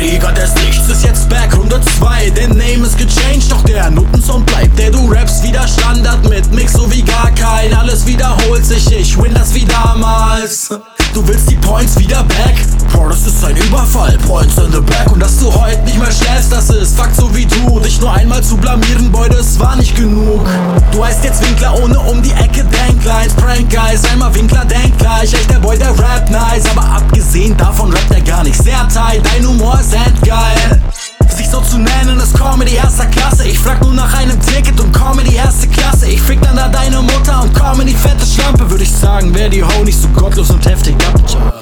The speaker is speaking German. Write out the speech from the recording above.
Krieger des Lichts ist jetzt back, Runde 2. Der Name ist gechanged, doch der Notensound bleibt. Der du rappst wieder Standard mit Mix so wie gar kein. Alles wiederholt sich, ich win das wie damals. Du willst die Points wieder back? Bro, das ist ein Überfall, Points in the back. Und dass du heute nicht mehr schläfst, das ist Fakt so wie du. Dich nur einmal zu blamieren, boy, das war nicht genug. Du heißt jetzt Winkler ohne um die Ecke Denklines. Prank Guys, einmal Winkler, denk gleich. Echt der Boy, der rappt nice, aber abgesehen davon rappt er gar nicht sehr tight. Dein Humor ist endgeil. Sich so zu nennen ist Comedy erster Klasse. Ich frag nur nach einem Ticket und Comedy erste Klasse. Ich fick dann da deine Mutter und Comedy fette Schlampe. Würde ich sagen, wär die Ho nicht so gottlos und heftig ab.